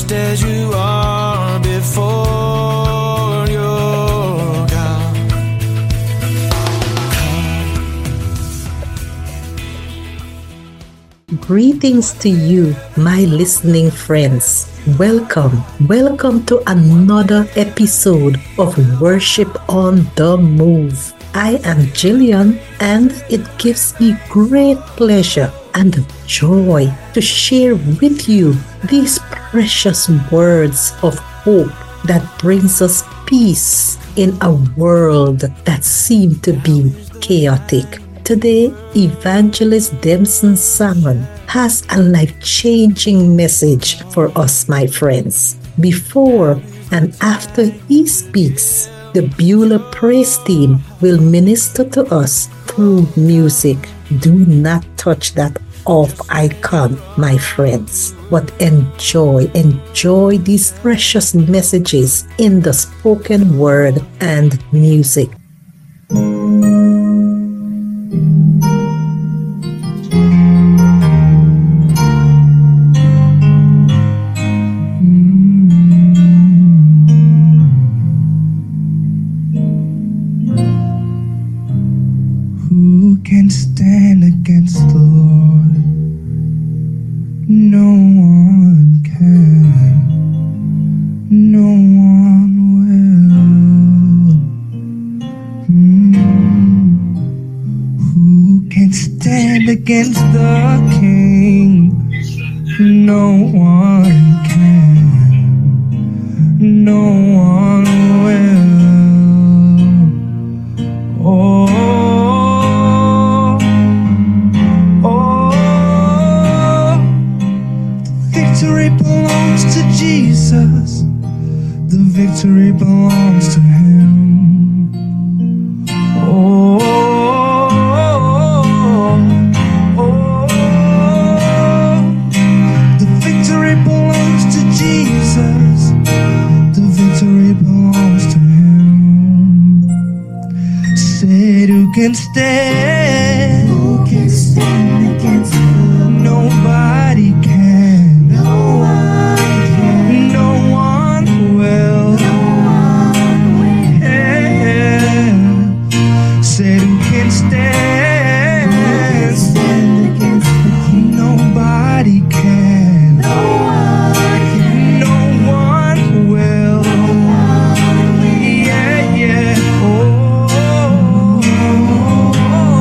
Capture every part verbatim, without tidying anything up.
just as you are before your God. Greetings to you, my listening friends. Welcome, welcome to another episode of Worship on the Move. I am Jillian, and it gives me great pleasure and joy to share with you these precious words of hope that brings us peace in a world that seems to be chaotic. Today, Evangelist Demson Salmon has a life-changing message for us, my friends. Before and after he speaks, the Beulah Praise Team will minister to us through music. Do not touch that off icon, my friends, but enjoy, enjoy these precious messages in the spoken word and music. Who can stand against the Lord? No one can. No one will. Mm. Who can stand against the King? No one can. No one will. Oh. Victory belongs to Jesus. The victory belongs to Him. Oh, oh, oh, the victory belongs to Jesus. The victory belongs to Him. Said who can stand? Who can stand against the Lord? Nobody can. Oh,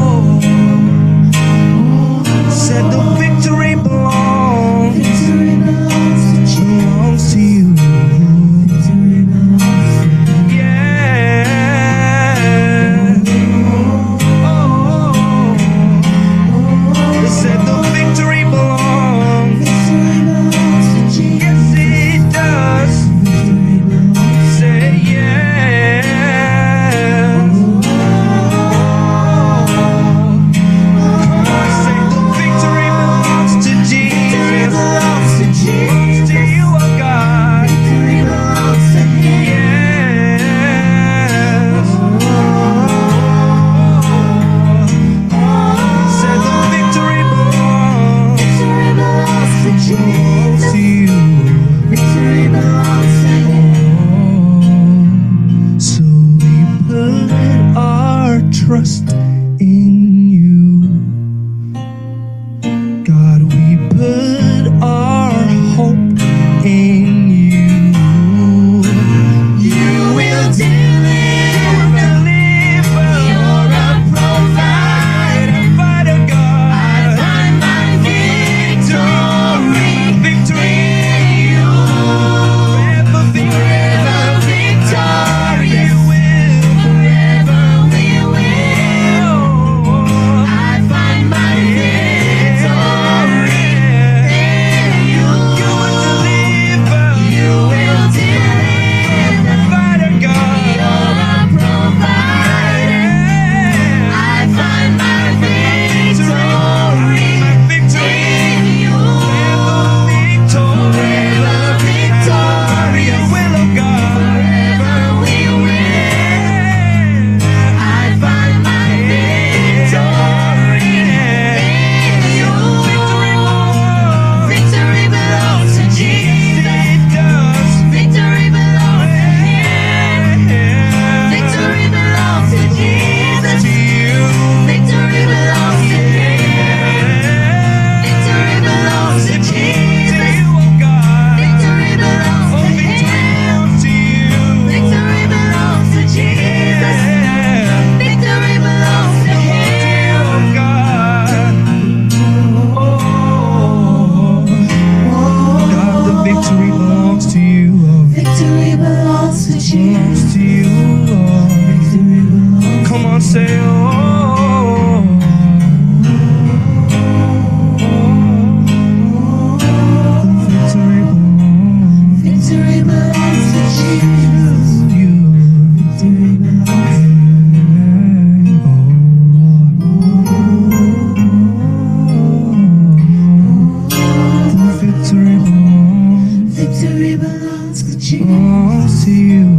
Victory belongs to Jesus. Belongs to you.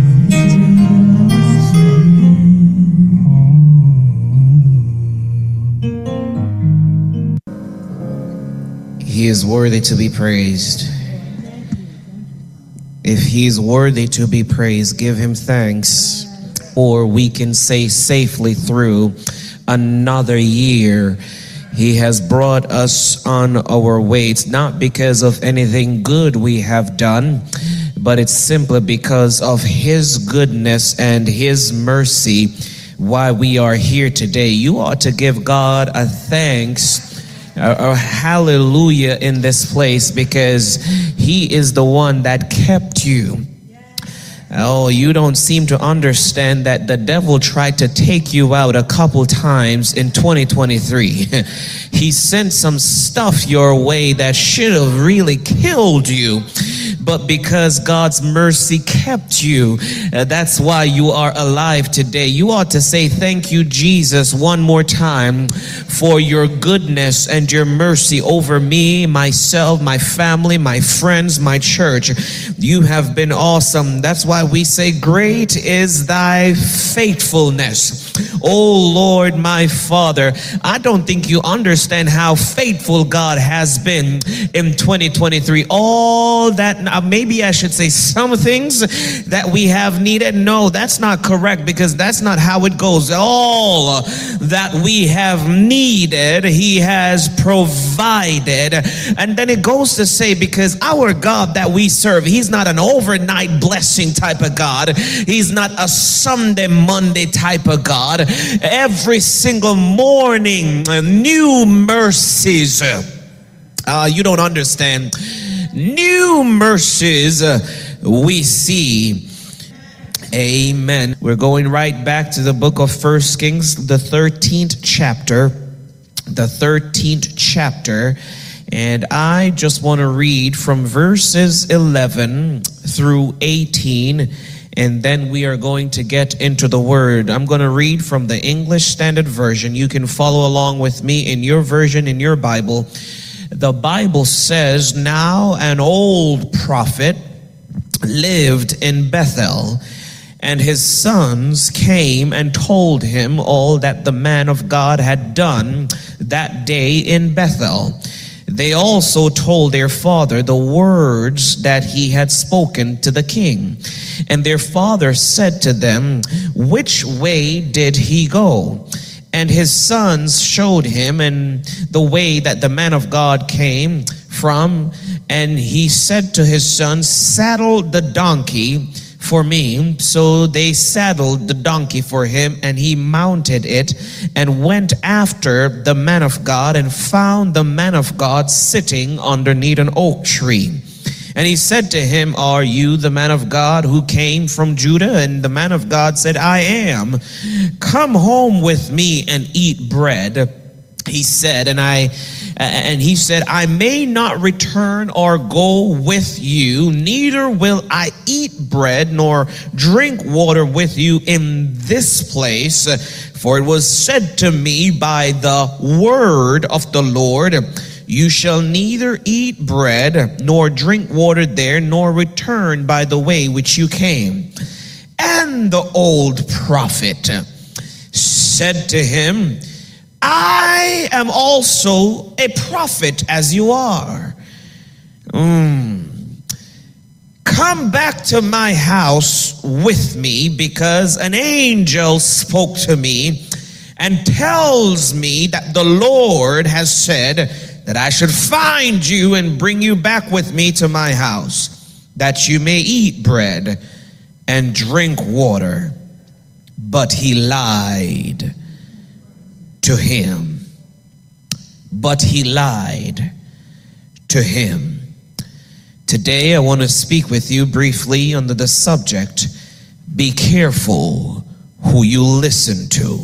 He is worthy to be praised. If he is worthy to be praised, give him thanks. Or we can say safely through another year. He has brought us on our way. It's not because of anything good we have done, but it's simply because of his goodness and his mercy why we are here today. You ought to give God a thanks, a, a hallelujah in this place, because he is the one that kept you. Oh, you don't seem to understand that the devil tried to take you out a couple times in twenty twenty-three. He sent some stuff your way that should have really killed you. But because God's mercy kept you, uh, that's why you are alive today. You ought to say thank you, Jesus, one more time for your goodness and your mercy over me, myself, my family, my friends, my church. You have been awesome. That's why we say, great is thy faithfulness. Oh Lord, my Father, I don't think you understand how faithful God has been in twenty twenty-three. All that, uh, maybe I should say some things that we have needed. No, that's not correct, because that's not how it goes. All that we have needed, he has provided. And then it goes to say, because our God that we serve, he's not an overnight blessing type of God. He's not a Sunday, Monday type of God. Every single morning, new mercies. Uh, you don't understand. New mercies uh, we see. Amen. We're going right back to the book of First Kings, the thirteenth chapter. The thirteenth chapter. And I just want to read from verses eleven through eighteen. And then we are going to get into the word. I'm going to read from the English Standard Version. You can follow along with me in your version, in your Bible. The Bible says, now an old prophet lived in Bethel, and his sons came and told him all that the man of God had done that day in Bethel. They also told their father the words that he had spoken to the king. And their father said to them, which way did he go? And his sons showed him and the way that the man of God came from. And he said to his sons, saddle the donkey for me. So they saddled the donkey for him, and he mounted it and went after the man of God, and found the man of God sitting underneath an oak tree. And he said to him, are you the man of God who came from Judah? And the man of God said, I am. Come home with me and eat bread. He said, and I and he said, I may not return or go with you, neither will I eat bread nor drink water with you in this place. For it was said to me by the word of the Lord, you shall neither eat bread nor drink water there, nor return by the way which you came. And the old prophet said to him, I am also a prophet as you are. Mm. Come back to my house with me, because an angel spoke to me and tells me that the Lord has said that I should find you and bring you back with me to my house, that you may eat bread and drink water. But he lied to him. But he lied to him. Today I want to speak with you briefly under the subject, be careful who you listen to.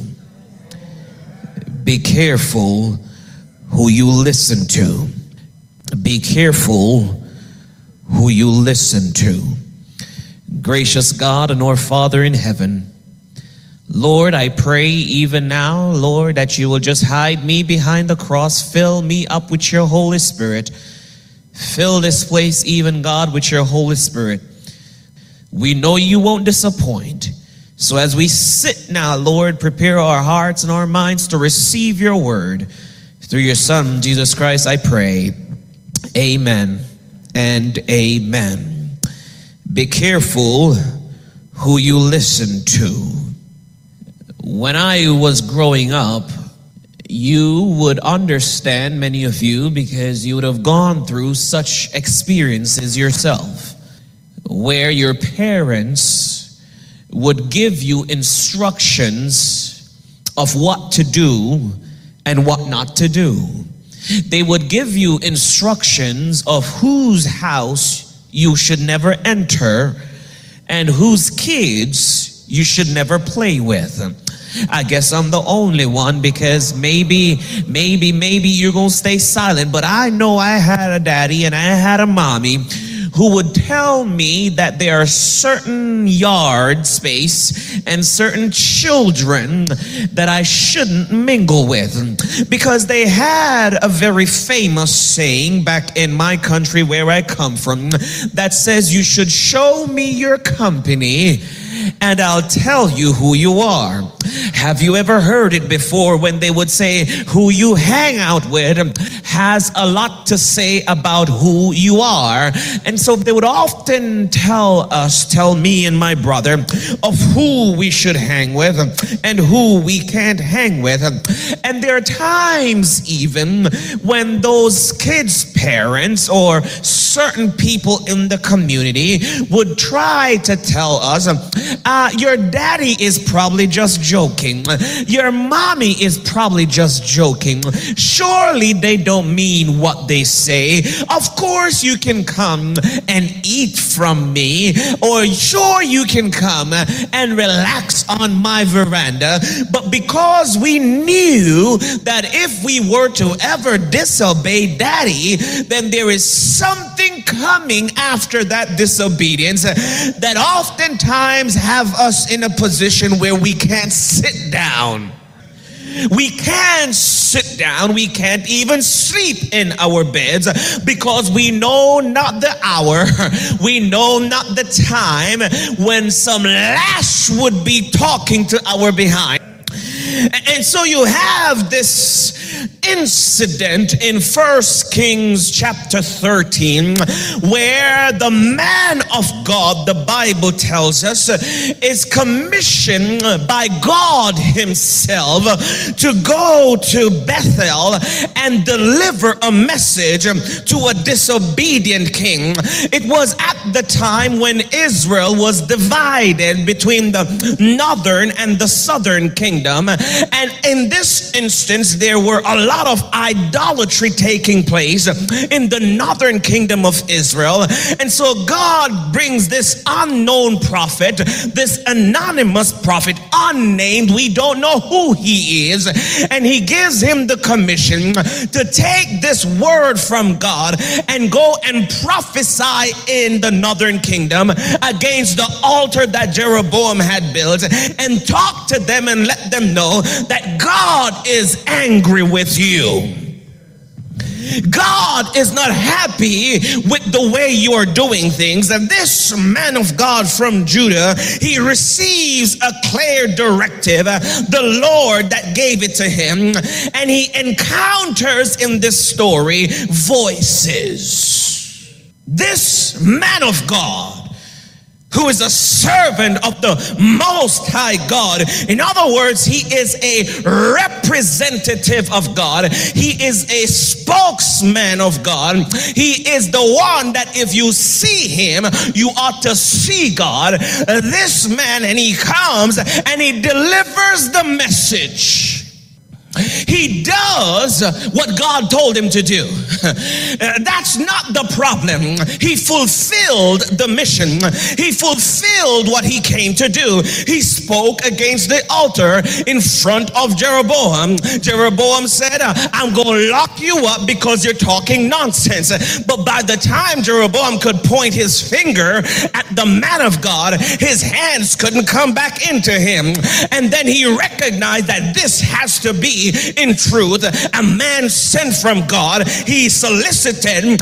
Be careful who you listen to. Be careful who you listen to. Gracious God and our Father in heaven, Lord, I pray even now, Lord, that you will just hide me behind the cross, fill me up with your Holy Spirit. Fill this place, even God, with your Holy Spirit. We know you won't disappoint. So as we sit now, Lord, prepare our hearts and our minds to receive your word. Through your Son, Jesus Christ, I pray. Amen and amen. Be careful who you listen to. When I was growing up, you would understand, many of you, because you would have gone through such experiences yourself, where your parents would give you instructions of what to do and what not to do. They would give you instructions of whose house you should never enter and whose kids you should never play with. I guess I'm the only one, because maybe, maybe, maybe you're gonna stay silent, but I know I had a daddy and I had a mommy who would tell me that there are certain yard space and certain children that I shouldn't mingle with, because they had a very famous saying back in my country where I come from that says, you should show me your company and I'll tell you who you are. Have you ever heard it before when they would say who you hang out with has a lot to say about who you are? And so they would often tell us, tell me and my brother, of who we should hang with and who we can't hang with. And there are times even when those kids' parents or certain people in the community would try to tell us, uh, your daddy is probably just joking. Your mommy is probably just joking. Surely they don't mean what they say. Of course you can come and eat from me, or sure you can come and relax on my veranda. But because we knew that if we were to ever disobey daddy, then there is something coming after that disobedience that oftentimes have us in a position where we can't sit down. We can't sit down. We can't even sleep in our beds, because we know not the hour, we know not the time when some lash would be talking to our behind. And so you have this incident in First Kings chapter thirteen, where the man of God, the Bible tells us, is commissioned by God himself to go to Bethel and deliver a message to a disobedient king. It was at the time when Israel was divided between the northern and the southern kingdom. And in this instance, there were a lot of idolatry taking place in the northern kingdom of Israel. And so God brings this unknown prophet, this anonymous prophet, unnamed, we don't know who he is, and he gives him the commission to take this word from God and go and prophesy in the northern kingdom against the altar that Jeroboam had built, and talk to them and let them know that God is angry with you. God is not happy with the way you are doing things. And this man of God from Judah, he receives a clear directive, the Lord that gave it to him, and he encounters in this story voices. This man of God, who is a servant of the Most High God. In other words, he is a representative of God. He is a spokesman of God. He is the one that if you see him, you ought to see God. This man, and he comes and he delivers the message. He does what God told him to do. That's not the problem. He fulfilled the mission. He fulfilled what he came to do. He spoke against the altar in front of Jeroboam. Jeroboam said, I'm going to lock you up because you're talking nonsense. But by the time Jeroboam could point his finger at the man of God, his hands couldn't come back into him. And then he recognized that this has to be, in truth, a man sent from God. He solicited that the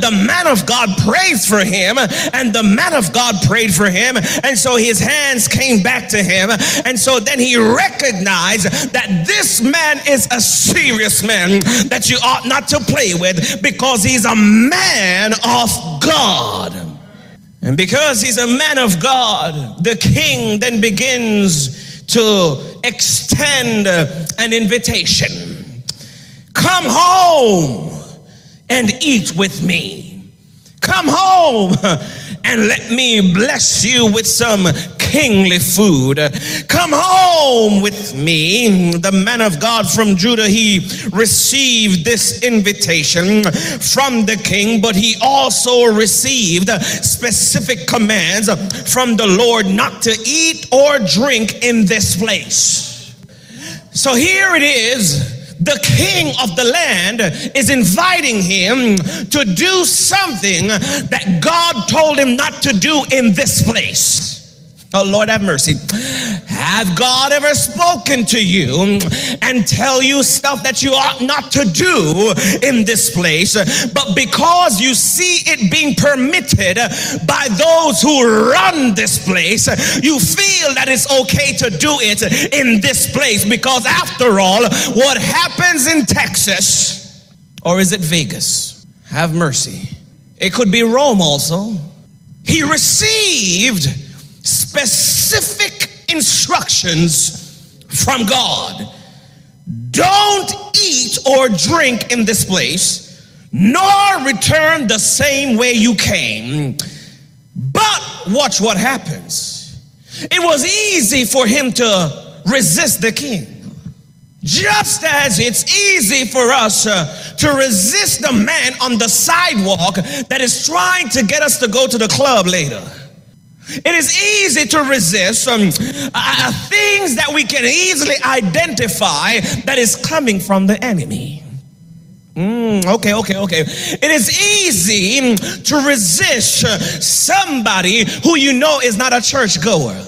the man of God prayed for him, and the man of God prayed for him, and so his hands came back to him. And so then he recognized that this man is a serious man that you ought not to play with, because he's a man of God. And because he's a man of God, the king then begins to extend an invitation. Come home and eat with me. Come home and let me bless you with some kingly food. Come home with me. The man of God from Judah, he received this invitation from the king, but he also received specific commands from the Lord not to eat or drink in this place. So here it is. The king of the land is inviting him to do something that God told him not to do in this place. Oh, Lord have mercy. Have God ever spoken to you and tell you stuff that you ought not to do in this place, but because you see it being permitted by those who run this place, you feel that it's okay to do it in this place? Because after all, what happens in Texas, or is it Vegas? Have mercy. It could be Rome also. He received specific instructions from God. Don't eat or drink in this place, nor return the same way you came. But watch what happens. It was easy for him to resist the king, just as it's easy for us uh, to resist the man on the sidewalk that is trying to get us to go to the club later. It is easy to resist um, uh, things that we can easily identify that is coming from the enemy. Mm, okay, okay, okay. It is easy to resist uh, somebody who you know is not a churchgoer.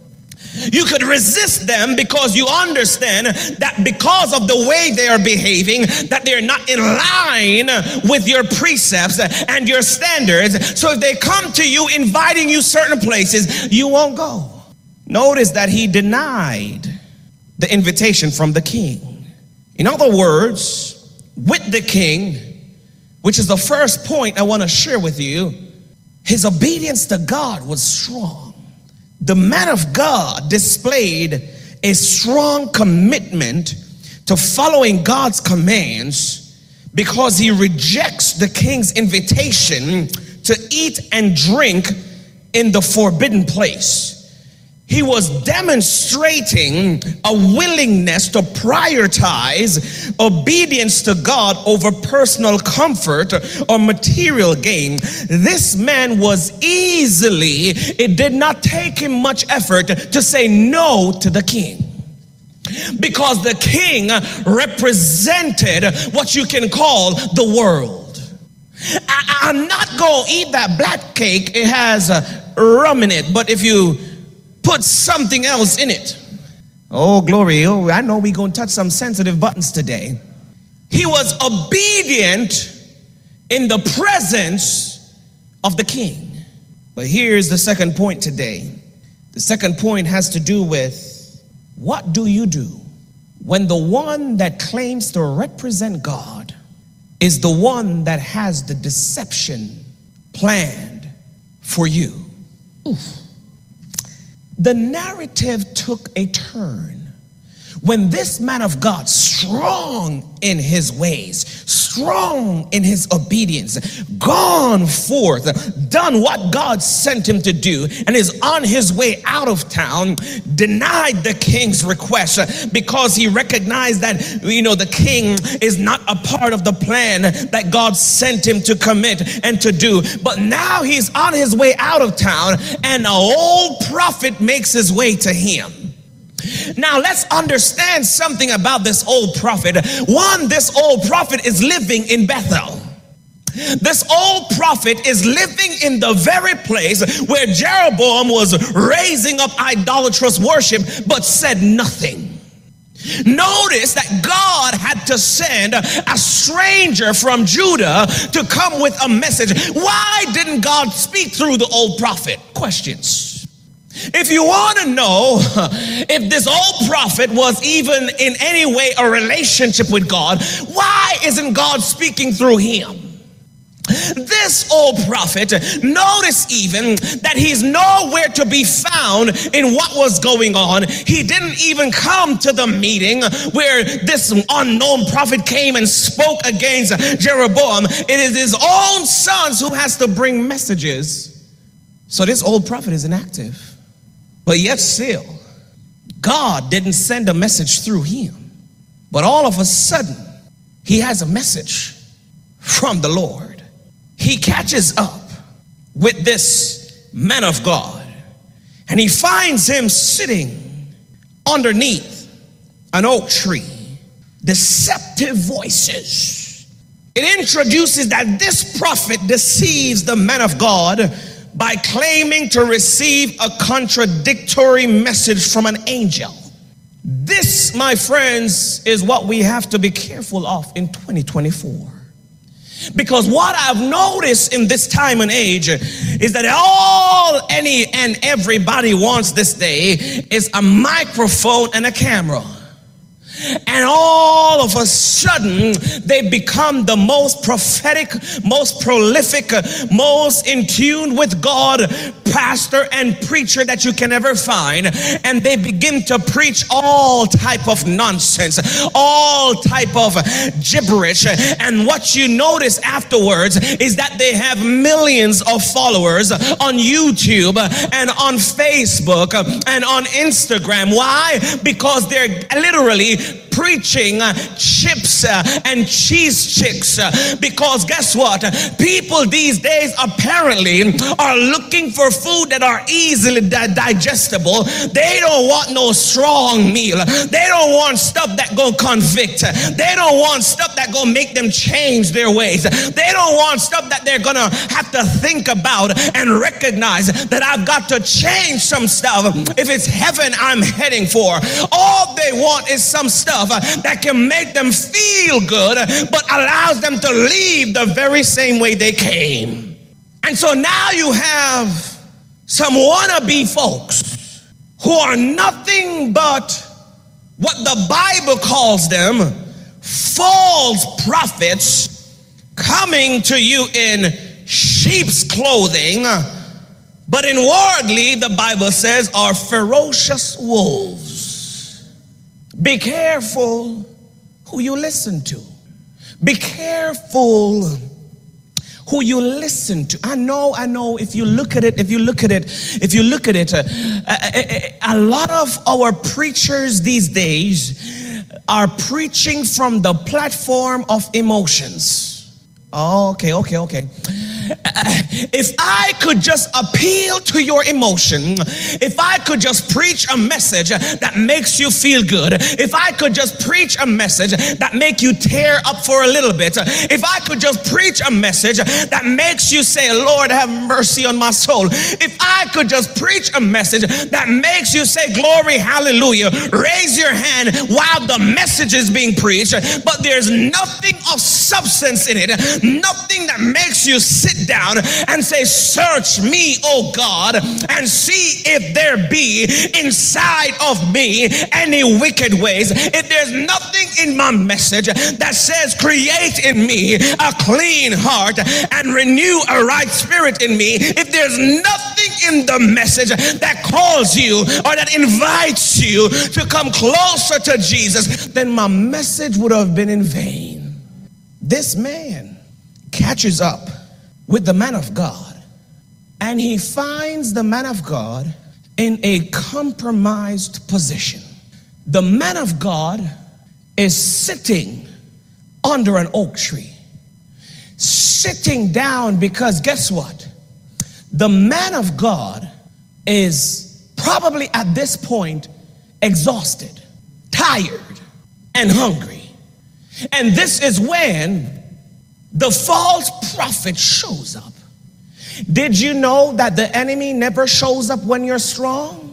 You could resist them because you understand that because of the way they are behaving, that they're not in line with your precepts and your standards. So if they come to you inviting you certain places, you won't go. Notice that he denied the invitation from the king. In other words, with the king, which is the first point I want to share with you, his obedience to God was strong. The man of God displayed a strong commitment to following God's commands because he rejects the king's invitation to eat and drink in the forbidden place. He was demonstrating a willingness to prioritize obedience to God over personal comfort or material gain. This man was easily, it did not take him much effort to say no to the king, because the king represented what you can call the world. I, I'm not going to eat that black cake. It has rum in it, but if you put something else in it. Oh, glory. Oh, I know we're going to touch some sensitive buttons today. He was obedient in the presence of the king. But here's the second point today. The second point has to do with, what do you do when the one that claims to represent God is the one that has the deception planned for you? Oof. The narrative took a turn when this man of God, strong in his ways, strong in his obedience, gone forth, done what God sent him to do, and is on his way out of town, denied the king's request because he recognized that, you know, the king is not a part of the plan that God sent him to commit and to do. But now he's on his way out of town, and an old prophet makes his way to him. Now let's understand something about this old prophet. One, this old prophet is living in Bethel. This old prophet is living in the very place where Jeroboam was raising up idolatrous worship, but said nothing. Notice that God had to send a stranger from Judah to come with a message. Why didn't God speak through the old prophet? Questions. If you want to know if this old prophet was even in any way a relationship with God, why isn't God speaking through him? This old prophet, notice even that he's nowhere to be found in what was going on. He didn't even come to the meeting where this unknown prophet came and spoke against Jeroboam. It is his own sons who has to bring messages. So this old prophet is inactive. But yet still, God didn't send a message through him. But all of a sudden, he has a message from the Lord. He catches up with this man of God, and he finds him sitting underneath an oak tree. Deceptive voices. It introduces that this prophet deceives the man of God by claiming to receive a contradictory message from an angel. This, my friends, is what we have to be careful of in twenty twenty-four. Because what I've noticed in this time and age is that all, any, and everybody wants this day is a microphone and a camera. And all of a sudden, they become the most prophetic, most prolific, most in tune with God pastor and preacher that you can ever find. And they begin to preach all type of nonsense, all type of gibberish. And what you notice afterwards is that they have millions of followers on YouTube and on Facebook and on Instagram. Why? Because they're literally preaching uh, chips uh, and cheese chicks, uh, because guess what? People these days apparently are looking for food that are easily di- digestible. They don't want no strong meal. They don't want stuff that gonna convict. They don't want stuff that gonna make them change their ways. They don't want stuff that they're gonna have to think about and recognize that I've got to change some stuff if it's heaven I'm heading for. All they want is some stuff that can make them feel good, but allows them to leave the very same way they came. And so now you have some wannabe folks who are nothing but what the Bible calls them false prophets, coming to you in sheep's clothing, but inwardly the Bible says are ferocious wolves. Be careful who you listen to. Be careful who you listen to. I know, I know, if you look at it, if you look at it, if you look at it, uh, a, a, a lot of our preachers these days are preaching from the platform of emotions. Oh, okay, okay, okay. If I could just appeal to your emotion, if I could just preach a message that makes you feel good, if I could just preach a message that make you tear up for a little bit, if I could just preach a message that makes you say, Lord, have mercy on my soul, if I could just preach a message that makes you say, glory, hallelujah, raise your hand while the message is being preached, but there's nothing of substance in it, nothing that makes you sit down and say, search me, oh God, and see if there be inside of me any wicked ways. If there's nothing in my message that says, create in me a clean heart and renew a right spirit in me, if there's nothing in the message that calls you or that invites you to come closer to Jesus, then my message would have been in vain. This man catches up with the man of God, and he finds the man of God in a compromised position. The man of God is sitting under an oak tree, sitting down, because guess what? The man of God is probably at this point exhausted, tired, and hungry. And this is when the false prophet shows up. Did you know that the enemy never shows up when you're strong?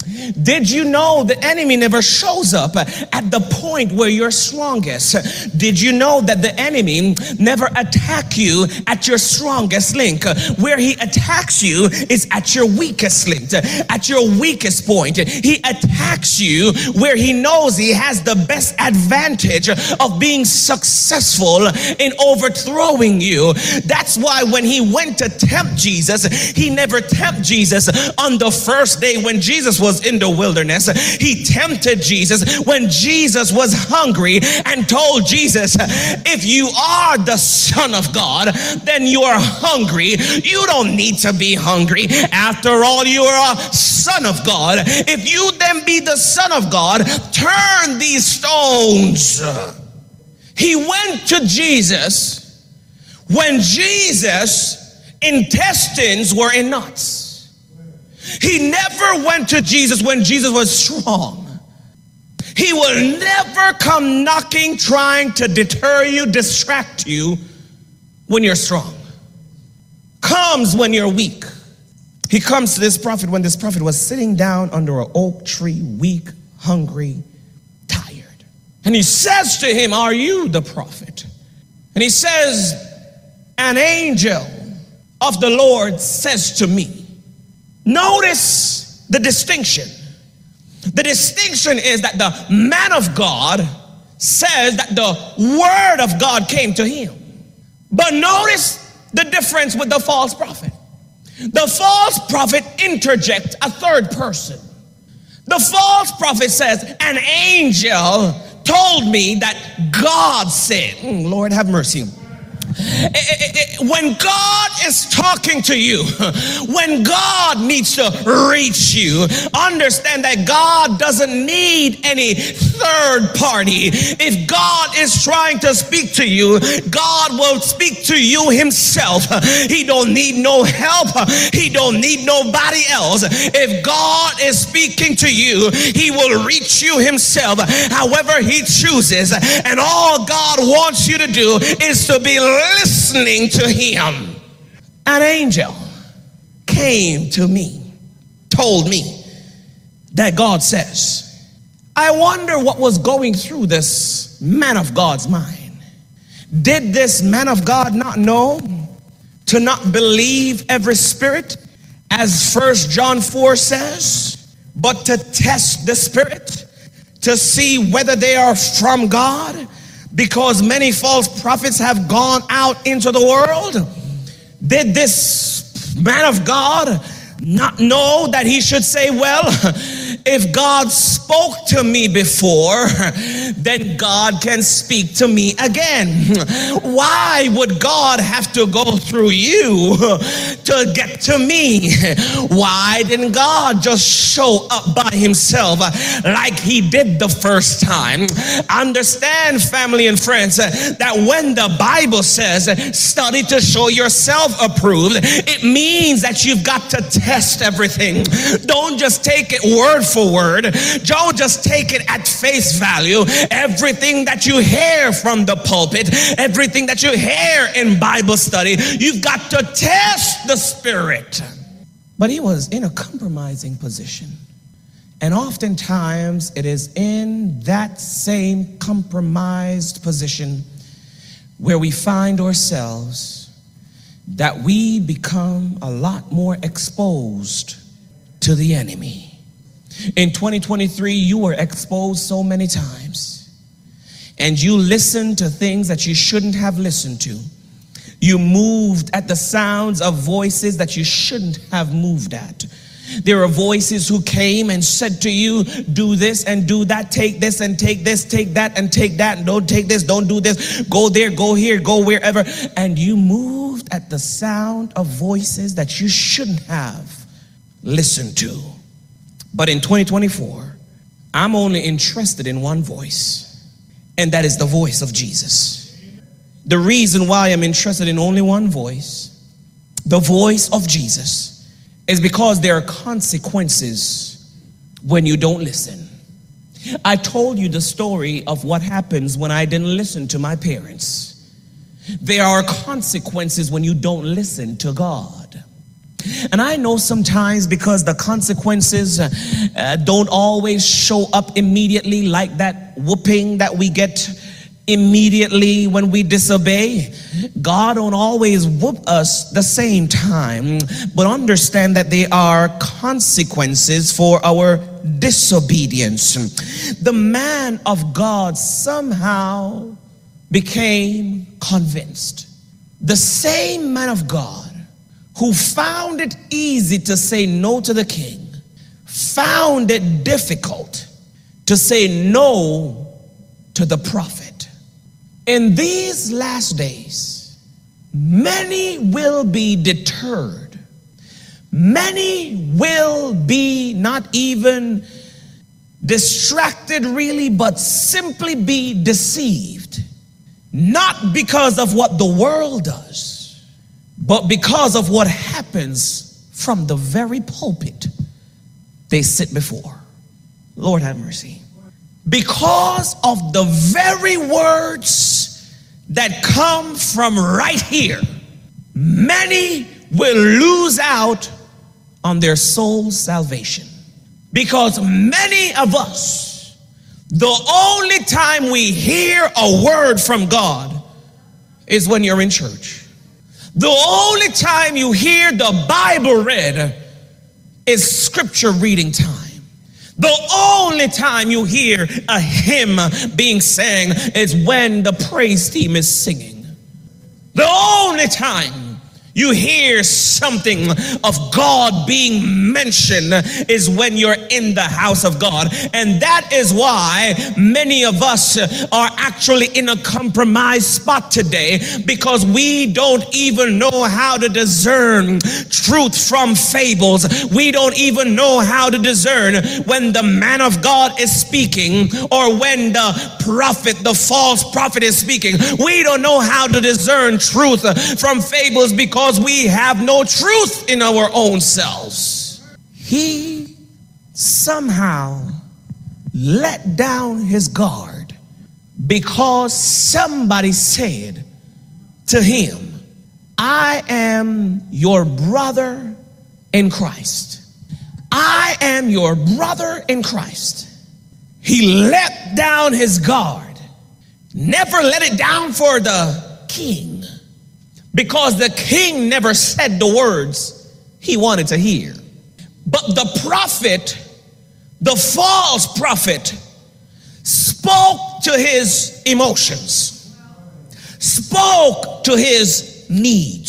Did you know the enemy never shows up at the point where you're strongest? Did you know that the enemy never attacks you at your strongest link? Where he attacks you is at your weakest link, at your weakest point. He attacks you where he knows he has the best advantage of being successful in overthrowing you. That's why when he went to tempt Jesus, he never tempted Jesus on the first day when Jesus was in the wilderness. He tempted Jesus when Jesus was hungry and told Jesus, if you are the Son of God, then you are hungry. You don't need to be hungry. After all, you are a Son of God. If you then be the Son of God, turn these stones. He went to Jesus when Jesus' intestines were in knots. He never went to Jesus when Jesus was strong. He will never come knocking, trying to deter you, distract you when you're strong. Comes when you're weak. He comes to this prophet when this prophet was sitting down under an oak tree, weak, hungry, tired. And he says to him, are you the prophet? And he says, an angel of the Lord says to me. Notice the distinction. The distinction is that the man of God says that the word of God came to him. But notice the difference with the false prophet. The false prophet interjects a third person. The false prophet says, an angel told me that God said. Mm, Lord have mercy. When God is talking to you, when God needs to reach you, understand that God doesn't need any third party. If God is trying to speak to you, God will speak to you himself. He don't need no help. He don't need nobody else. If God is speaking to you, he will reach you himself however he chooses. And all God wants you to do is to be listening to him. An angel came to me, told me that God says. I wonder what was going through this man of God's mind. Did this man of God not know to not believe every spirit, as First John four says, but to test the spirit to see whether they are from God? Because many false prophets have gone out into the world. Did this man of God not know that he should say, well, if God spoke to me before, then God can speak to me again. Why would God have to go through you to get to me? Why didn't God just show up by himself like he did the first time? Understand, family and friends, that when the Bible says study to show yourself approved, it means that you've got to test everything. Don't just take it word for word. Don't just take it at face value. Everything that you hear from the pulpit, everything that you hear in Bible study, you've got to test the spirit. But he was in a compromising position. And oftentimes it is in that same compromised position where we find ourselves that we become a lot more exposed to the enemy. In twenty twenty-three, you were exposed so many times, and you listened to things that you shouldn't have listened to. You moved at the sounds of voices that you shouldn't have moved at. There are voices who came and said to you, do this and do that, take this and take this, take that and take that, and don't take this, don't do this, go there, go here, go wherever. And you moved at the sound of voices that you shouldn't have listened to. But in twenty twenty-four, I'm only interested in one voice, and that is the voice of Jesus. The reason why I'm interested in only one voice, the voice of Jesus, is because there are consequences when you don't listen. I told you the story of what happens when I didn't listen to my parents. There are consequences when you don't listen to God. And I know sometimes because the consequences uh, don't always show up immediately, like that whooping that we get immediately when we disobey. God don't always whoop us the same time, but understand that there are consequences for our disobedience. The man of God somehow became convinced. The same man of God who found it easy to say no to the king found it difficult to say no to the prophet. In these last days, many will be deterred. Many will be not even distracted really, but simply be deceived. Not because of what the world does, but because of what happens from the very pulpit they sit before. Lord have mercy. Because of the very words that come from right here, many will lose out on their soul's salvation. Because many of us, the only time we hear a word from God is when you're in church. The only time you hear the Bible read is scripture reading time. The only time you hear a hymn being sang is when the praise team is singing. The only time you hear something of God being mentioned is when you're in the house of God. And that is why many of us are actually in a compromised spot today, because we don't even know how to discern truth from fables. We don't even know how to discern when the man of God is speaking or when the prophet, the false prophet, is speaking. We don't know how to discern truth from fables because Because we have no truth in our own selves. He somehow let down his guard because somebody said to him, I am your brother in Christ. I am your brother in Christ. He let down his guard, never let it down for the king. Because the king never said the words he wanted to hear. But the prophet, the false prophet, spoke to his emotions, spoke to his needs,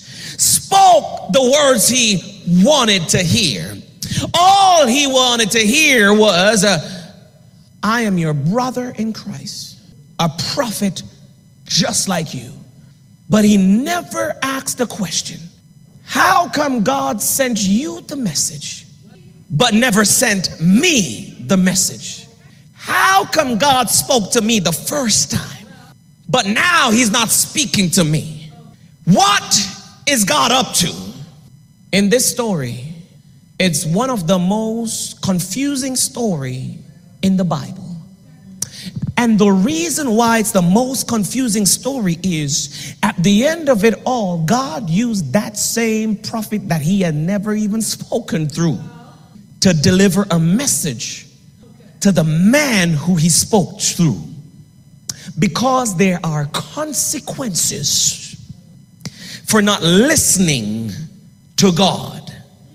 spoke the words he wanted to hear. All he wanted to hear was, uh, I am your brother in Christ, a prophet just like you. But he never asked the question, how come God sent you the message, but never sent me the message? How come God spoke to me the first time, but now he's not speaking to me? What is God up to? In this story, it's one of the most confusing stories in the Bible. And the reason why it's the most confusing story is at the end of it all, God used that same prophet that he had never even spoken through to deliver a message to the man who he spoke through. Because there are consequences for not listening to God.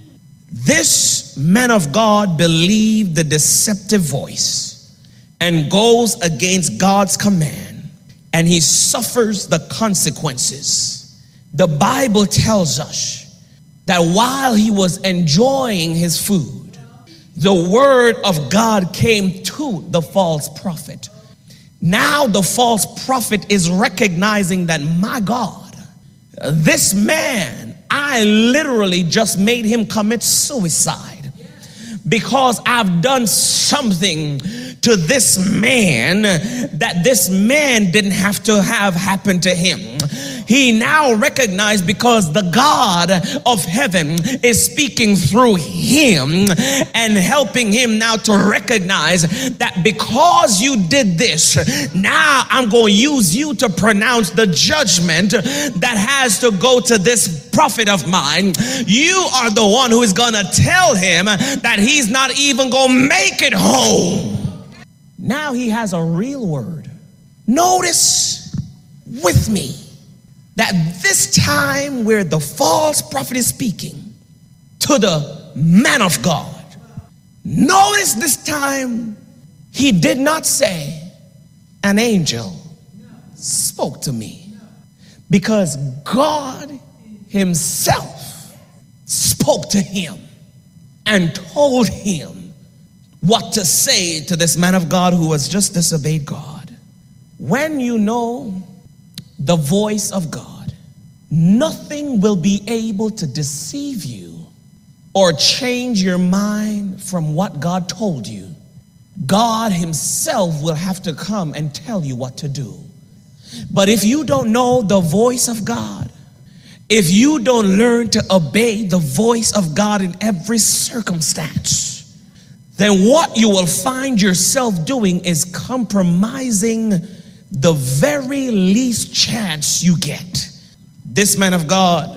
This man of God believed the deceptive voice and goes against God's command, and he suffers the consequences. The Bible tells us that while he was enjoying his food, the word of God came to the false prophet. Now the false prophet is recognizing that, my God, this man, I literally just made him commit suicide because I've done something to this man that this man didn't have to have happen to him. He now recognized, because the God of heaven is speaking through him and helping him now to recognize that because you did this, now I'm going to use you to pronounce the judgment that has to go to this prophet of mine. You are the one who is going to tell him that he's not even going to make it home. Now he has a real word. Notice with me that this time where the false prophet is speaking to the man of God, notice this time he did not say, an angel spoke to me, because God himself spoke to him and told him what to say to this man of God who has just disobeyed God. When you know the voice of God, nothing will be able to deceive you or change your mind from what God told you. God himself will have to come and tell you what to do. But if you don't know the voice of God, if you don't learn to obey the voice of God in every circumstance, then what you will find yourself doing is compromising the very least chance you get. This man of God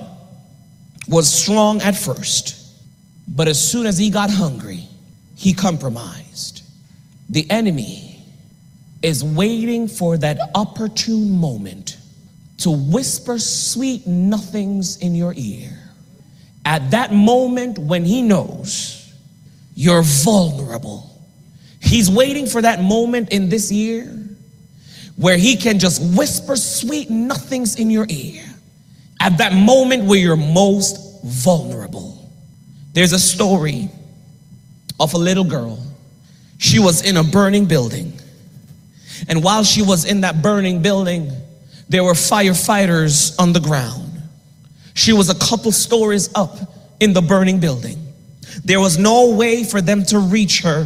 was strong at first, but as soon as he got hungry, he compromised. The enemy is waiting for that opportune moment to whisper sweet nothings in your ear. At that moment when he knows you're vulnerable, he's waiting for that moment in this year where he can just whisper sweet nothings in your ear. At that moment where you're most vulnerable. There's a story of a little girl. She was in a burning building. And while she was in that burning building, there were firefighters on the ground. She was a couple stories up in the burning building. There was no way for them to reach her,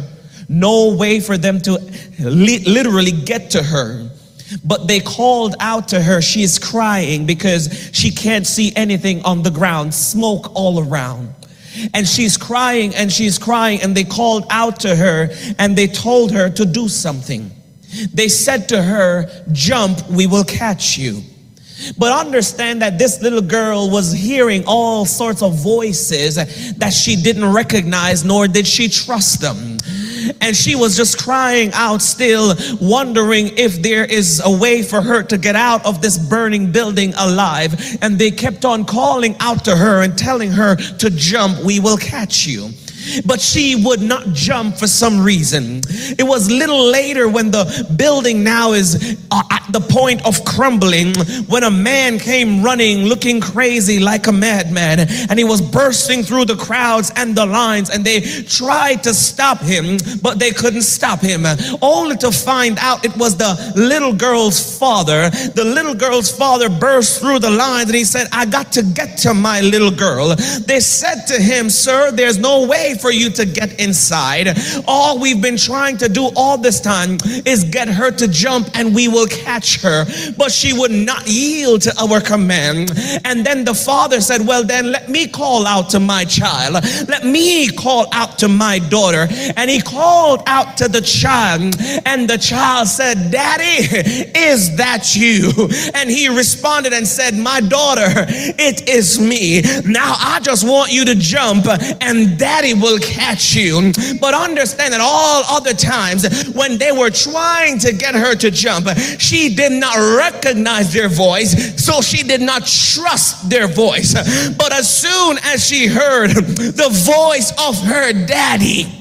no way for them to li- literally get to her. But they called out to her. She is crying because she can't see anything on the ground, smoke all around. And she's crying and she's crying, and they called out to her and they told her to do something. They said to her, jump, we will catch you. But understand that this little girl was hearing all sorts of voices that she didn't recognize, nor did she trust them. And she was just crying out still, wondering if there is a way for her to get out of this burning building alive. And they kept on calling out to her and telling her to jump, we will catch you. But she would not jump for some reason. It was little later, when the building now is at the point of crumbling, when a man came running looking crazy like a madman, and he was bursting through the crowds and the lines, and they tried to stop him, but they couldn't stop him, only to find out it was the little girl's father. The little girl's father burst through the lines and he said, I got to get to my little girl. They said to him, sir, there's no way for you to get inside. All we've been trying to do all this time is get her to jump and we will catch her. But she would not yield to our command. And then the father said, well, then let me call out to my child. Let me call out to my daughter. And he called out to the child, and the child said, Daddy, is that you? And he responded and said, my daughter, it is me. Now I just want you to jump and Daddy will catch you. But understand that all other times when they were trying to get her to jump, she did not recognize their voice, so she did not trust their voice. But as soon as she heard the voice of her daddy,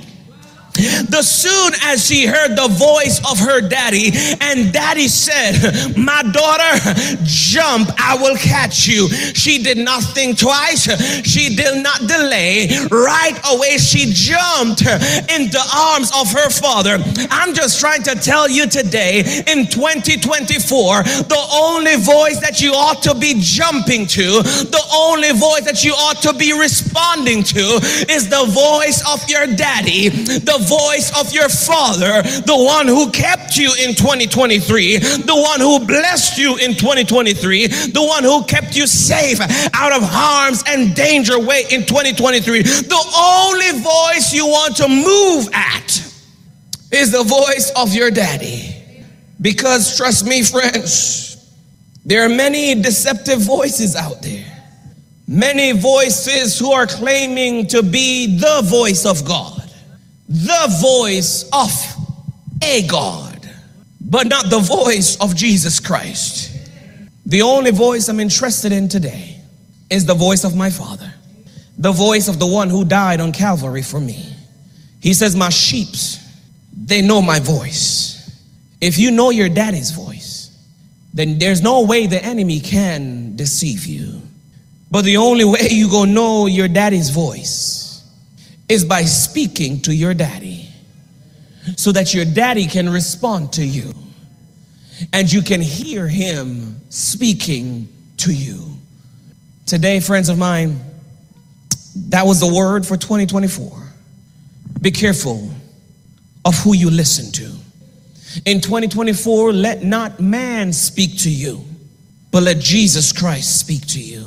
the soon as she heard the voice of her daddy, and daddy said, my daughter, jump, I will catch you. She did not think twice. She did not delay. Right away, she jumped in the arms of her father. I'm just trying to tell you today, in twenty twenty-four, the only voice that you ought to be jumping to, the only voice that you ought to be responding to, is the voice of your daddy, the voice of your Father, the one who kept you in twenty twenty-three, the one who blessed you in twenty twenty-three, the one who kept you safe out of harm's and danger way in twenty twenty-three. The only voice you want to move at is the voice of your daddy. Because trust me, friends, there are many deceptive voices out there. Many voices who are claiming to be the voice of God, the voice of a God, but not the voice of Jesus Christ. The only voice I'm interested in today is the voice of my Father, the voice of the one who died on Calvary for me. He says, my sheep, they know my voice. If you know your daddy's voice, then there's no way the enemy can deceive you. But the only way you gonna know your daddy's voice is by speaking to your daddy, so that your daddy can respond to you and you can hear him speaking to you. Today, friends of mine, that was the word for twenty twenty-four. Be careful of who you listen to. In twenty twenty-four, let not man speak to you, but let Jesus Christ speak to you.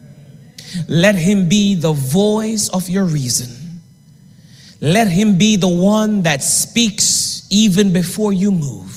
Let him be the voice of your reason. Let him be the one that speaks even before you move.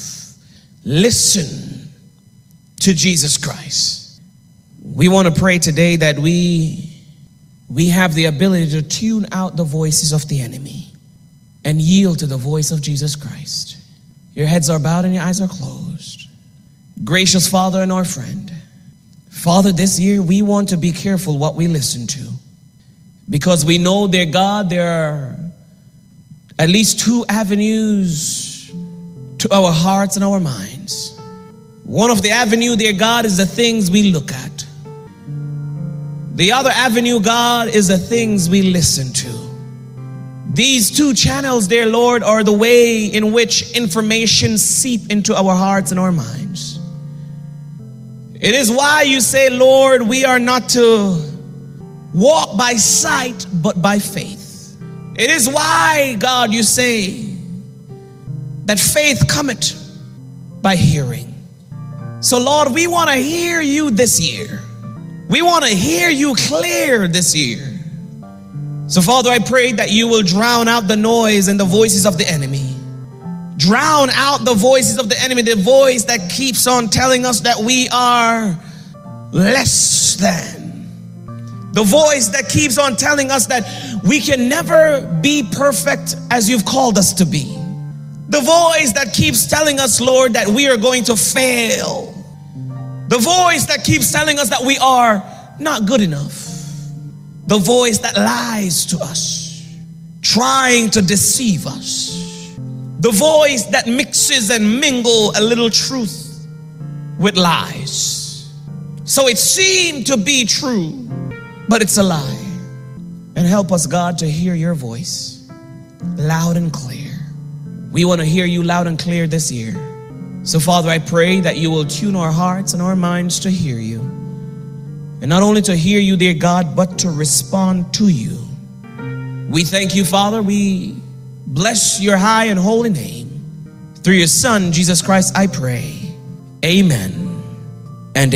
Listen to Jesus Christ. We want to pray today that we, we have the ability to tune out the voices of the enemy and yield to the voice of Jesus Christ. Your heads are bowed and your eyes are closed. Gracious Father and our friend, Father, this year we want to be careful what we listen to, because we know, dear God, there are at least two avenues to our hearts and our minds. One of the avenue, dear God, is the things we look at. The other avenue, God, is the things we listen to. These two channels, dear Lord, are the way in which information seep into our hearts and our minds. It is why you say, Lord, we are not to walk by sight, but by faith. It is why, God, you say that faith cometh by hearing. So, Lord, we want to hear you this year. We want to hear you clear this year. So, Father, I pray that you will drown out the noise and the voices of the enemy. Drown out the voices of the enemy, the voice that keeps on telling us that we are less than. The voice that keeps on telling us that we can never be perfect as you've called us to be. The voice that keeps telling us, Lord, that we are going to fail. The voice that keeps telling us that we are not good enough. The voice that lies to us, trying to deceive us. The voice that mixes and mingles a little truth with lies. So it seemed to be true, but it's a lie. And help us, God, to hear your voice loud and clear. We want to hear you loud and clear this year. So, Father, I pray that you will tune our hearts and our minds to hear you. And not only to hear you, dear God, but to respond to you. We thank you, Father. We bless your high and holy name. Through your Son, Jesus Christ, I pray. Amen and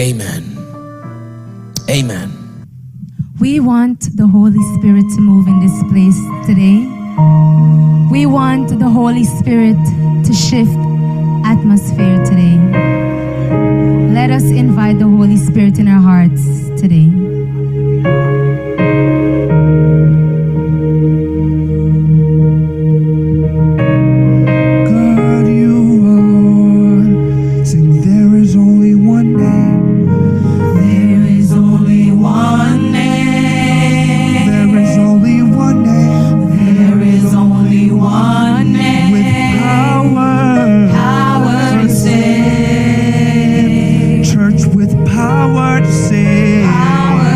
amen. Amen. We want the Holy Spirit to move in this place today. We want the Holy Spirit to shift atmosphere today. Let us invite the Holy Spirit in our hearts today. Power to save. Power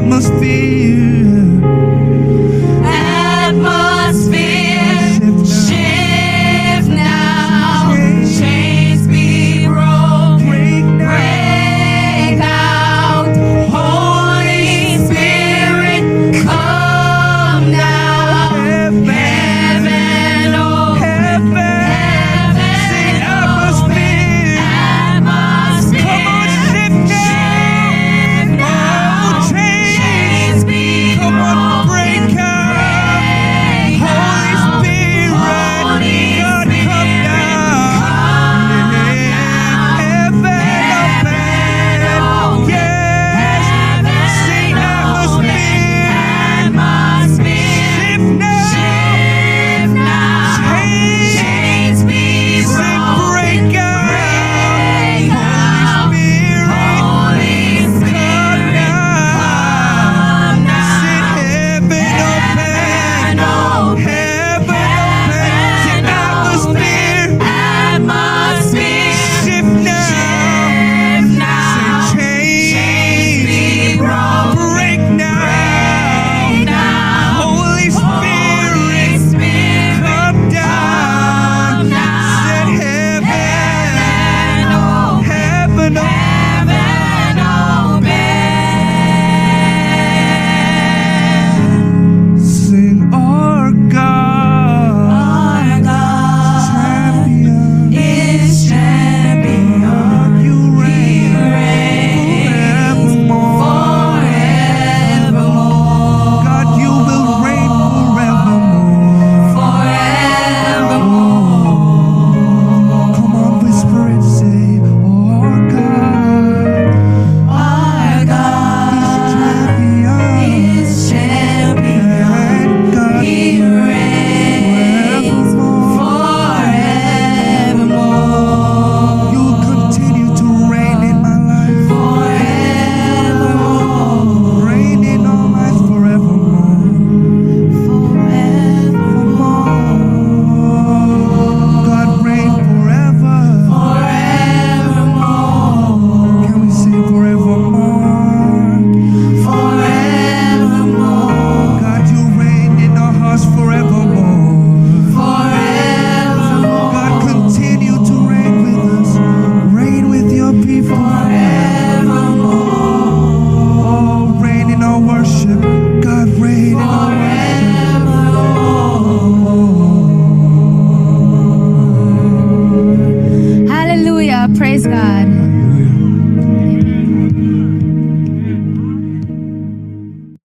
atmosphere.